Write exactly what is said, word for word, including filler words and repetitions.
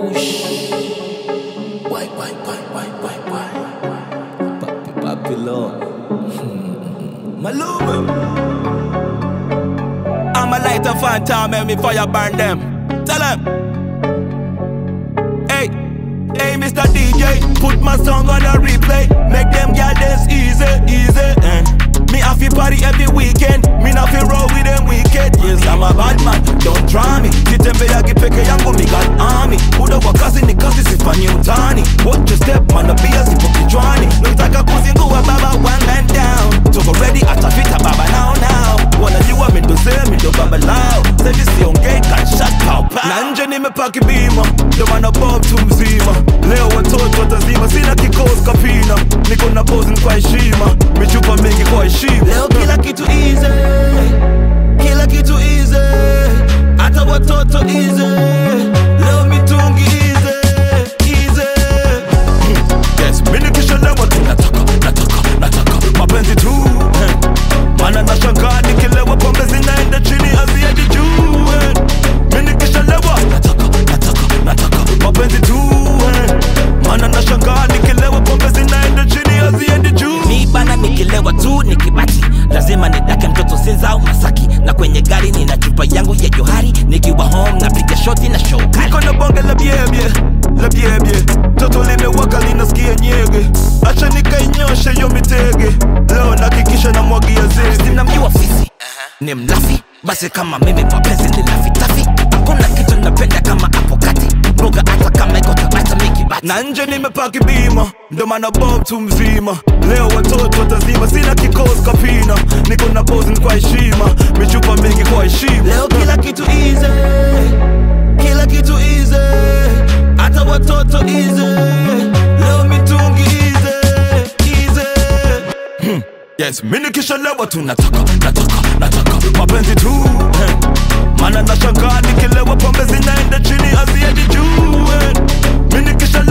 Whoosh. Why, why, why, why, why, why? Papi, papi, Lord. Maluma. I'm a lighter phantom, make me fire burn them. Tell them. Hey, hey, Mister D J, put my song on a replay. Make them girl dance easy, easy. Eh. Me have to party every weekend. Me not fi roll with them wicked. Yes, I'm a bad man, don't try me. Kitembe yaki peke yangu mi got army. Uda wakazi ni kazi sifanyi utani. Watch your step man, the beers ipo kichwani. Nitaka kuzinguwa baba one man down. Tuko ready atafita baba now now. Wanajua mendoze mindo baba lao. Sasa siongei kan shut pow pow. Na nje nimepaki bima, ndo maana bob tu mzima. Leo watoto watazima, sina kikosi kapina. Niko na pose kwa heshima, michupa mingi kwa heshima. Leo kila kitu easy, kila kitu easy, hata watoto easy. Leo mitungi easy, easy. Yes, mimi kisha leo tunataka, nataka, nataka mapenzi tu. Mana nashangaa nikilewa pombe zinaenda chini haziendi juu. Mimi kisha leo nataka, nataka, nataka mapenzi tu. Mana nashangaa nikilewa pombe zinaenda chini haziendi juu. Mi bana nikilewa tu nikibati, lazima nidake mtoto Sinza au Masaki. Na kwenye gari nina chupa yangu ya Johari. Nikiwa home napiga shoti na show kali. Niko na bonge la biebie, la biebie. Toto limewaka linasikia nyege. Acha nikainyoshe yo mitege. Leo nakikisha na mwagia zege. Sina mjua fisi, ni mlafi. Basi kama mimi mapenzi ni lafitafi. Hakuna kitu napenda kama hapo kati. Mboga hata kama iko tabata mikibati. Na nje nimepaki bima, ndo maana bob tu mzima. Leo watoto watazima, sina kikosi kapina. Niko na pose kwa heshima, michupa mingi kwa heshima. Leo kila kitu easy, kila kitu easy, hata watoto easy. Leo mitungi easy, easy. Hmm. Yes, mimi kisha lewa tunataka, nataka, nataka mapenzi tu. Mana nashangaa nikilewa pombe zinaenda chini haziendi juu. Mimi kisha